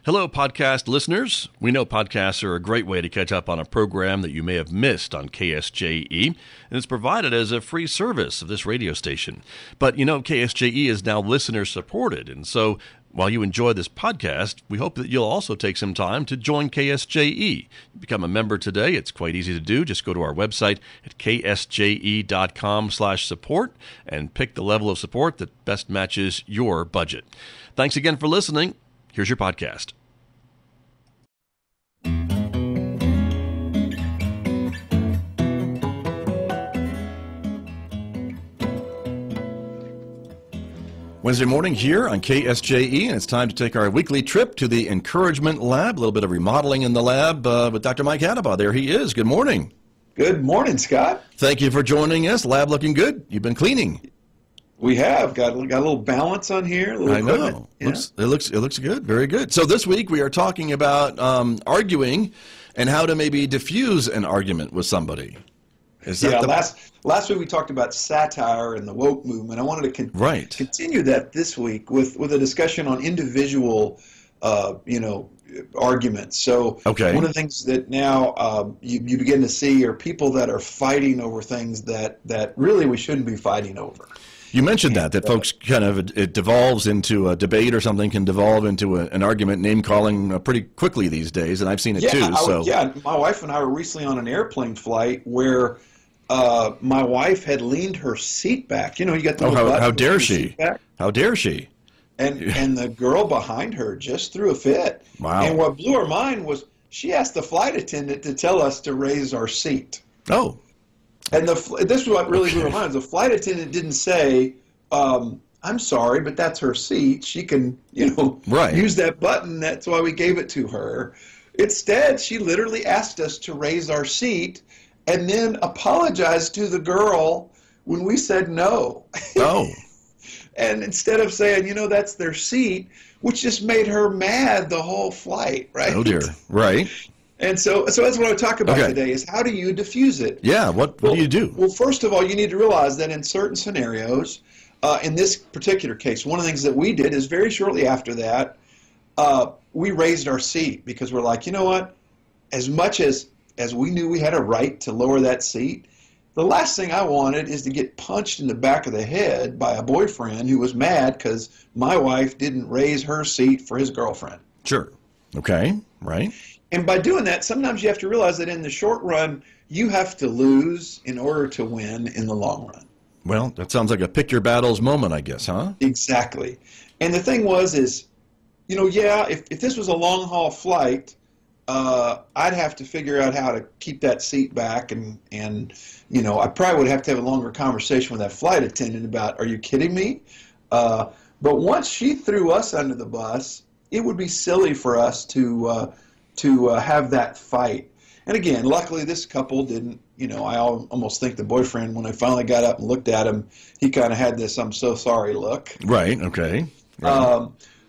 Hello, podcast listeners. We know podcasts are a great way to catch up on a program that you may have missed on KSJE, and it's provided as a free service of this radio station. But you know, KSJE is now listener-supported, and so while you enjoy this podcast, we hope that you'll also take some time to join KSJE. Become a member today. It's quite easy to do. Just go to our website at ksje.com/support and pick the level of support that best matches your budget. Thanks again for listening. Here's your podcast. Wednesday morning here on KSJE, and it's time to take our weekly trip to the Encouragement Lab. A little bit of remodeling in the lab with Dr. Mike Hadabaugh. There he is. Good morning. Good morning, Scott. Thank you for joining us. Lab looking good. You've been cleaning. We have got a little balance on here. I know. Yeah. It looks good. Very good. So this week we are talking about arguing and how to maybe diffuse an argument with somebody. Last week we talked about satire and the woke movement. I wanted to continue that this week with a discussion on individual, arguments. So one of the things that now you begin to see are people that are fighting over things that really we shouldn't be fighting over. You mentioned that folks kind of, it devolves into a debate or something can devolve into an argument, name-calling pretty quickly these days, and I've seen it too. My wife and I were recently on an airplane flight where my wife had leaned her seat back. You know, you got the how dare she? How dare she? And the girl behind her just threw a fit. Wow. And what blew her mind was she asked the flight attendant to tell us to raise our seat. Oh. And this is what really blew her mind. The flight attendant didn't say, I'm sorry, but that's her seat. She can, use that button. That's why we gave it to her. Instead, she literally asked us to raise our seat and then apologized to the girl when we said no. Oh. And instead of saying, that's their seat, which just made her mad the whole flight, right? Oh, dear. Right. And so that's what I want to talk about today is how do you diffuse it? Yeah, what do you do? Well, first of all, you need to realize that in certain scenarios, in this particular case, one of the things that we did is very shortly after that, we raised our seat because we're like, you know what? As much as we knew we had a right to lower that seat, the last thing I wanted is to get punched in the back of the head by a boyfriend who was mad because my wife didn't raise her seat for his girlfriend. Sure. Okay. Right. And by doing that, sometimes you have to realize that in the short run, you have to lose in order to win in the long run. Well, that sounds like a pick your battles moment, I guess, huh? Exactly. And the thing is, if this was a long haul flight, I'd have to figure out how to keep that seat back and I probably would have to have a longer conversation with that flight attendant about, are you kidding me? But once she threw us under the bus, it would be silly for us to have that fight. And again, luckily this couple didn't, I almost think the boyfriend, when I finally got up and looked at him, he kind of had this I'm so sorry look. Right, okay. Right.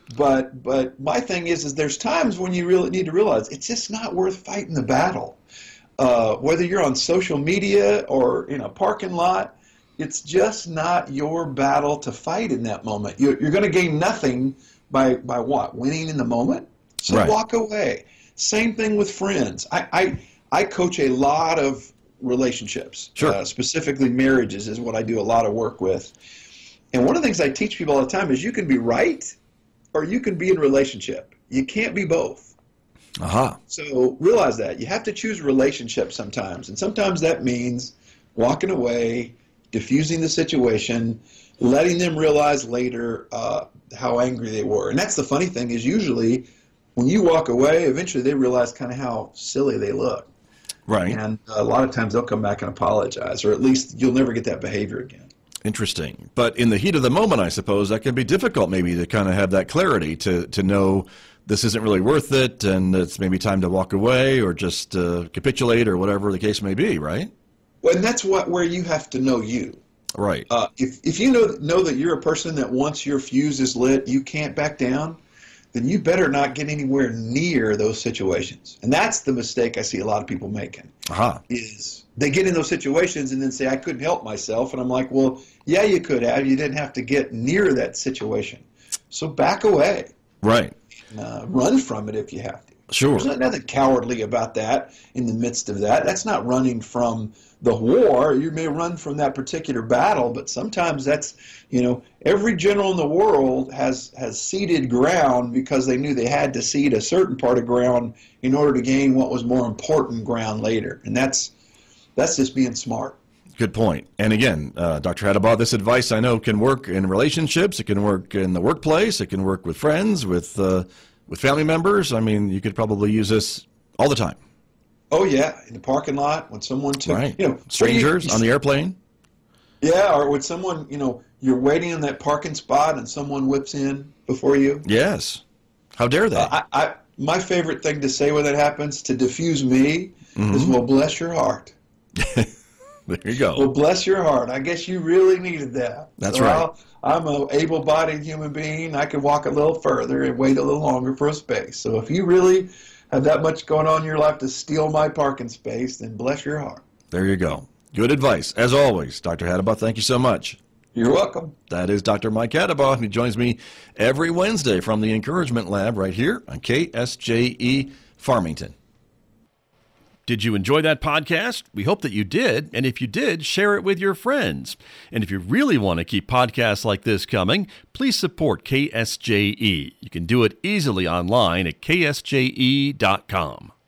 But my thing is there's times when you really need to realize it's just not worth fighting the battle. Whether you're on social media or in a parking lot, it's just not your battle to fight in that moment. You're going to gain nothing by what? Winning in the moment? So walk away. Same thing with friends. I coach a lot of relationships. Sure. Specifically marriages is what I do a lot of work with. And one of the things I teach people all the time is you can be right or you can be in relationship. You can't be both. Aha. So realize that. You have to choose relationships sometimes. And sometimes that means walking away, diffusing the situation, letting them realize later how angry they were. And that's the funny thing is usually when you walk away, eventually they realize kind of how silly they look. Right. And a lot of times they'll come back and apologize, or at least you'll never get that behavior again. Interesting. But in the heat of the moment, I suppose, that can be difficult maybe to kind of have that clarity to know this isn't really worth it and it's maybe time to walk away or just capitulate or whatever the case may be, right? Well, and that's where you have to know you. Right. If you know that you're a person that once your fuse is lit, you can't back down, then you better not get anywhere near those situations. And that's the mistake I see a lot of people making. Is they get in those situations and then say, I couldn't help myself. And I'm like, well, yeah, you could have. You didn't have to get near that situation. So back away. Right. run from it if you have to. Sure. There's nothing cowardly about that in the midst of that. That's not running from the war. You may run from that particular battle, but sometimes that's, every general in the world has ceded ground because they knew they had to cede a certain part of ground in order to gain what was more important ground later. And that's just being smart. Good point. And again, Dr. Hattabaugh, this advice I know can work in relationships. It can work in the workplace. It can work with friends, with family members. I mean, you could probably use this all the time. Oh, yeah. In the parking lot, when someone took, right. Strangers on the airplane. Yeah, or when someone, you're waiting in that parking spot and someone whips in before you. Yes. How dare they? My favorite thing to say when that happens, to diffuse me, is, well, bless your heart. There you go. Well, bless your heart. I guess you really needed that. That's right. I'm an able-bodied human being. I can walk a little further and wait a little longer for a space. So if you really have that much going on in your life to steal my parking space, then bless your heart. There you go. Good advice. As always, Dr. Hattabaugh, thank you so much. You're welcome. That is Dr. Mike Hattabaugh, and he joins me every Wednesday from the Encouragement Lab right here on KSJE Farmington. Did you enjoy that podcast? We hope that you did. And if you did, share it with your friends. And if you really want to keep podcasts like this coming, please support KSJE. You can do it easily online at ksje.com.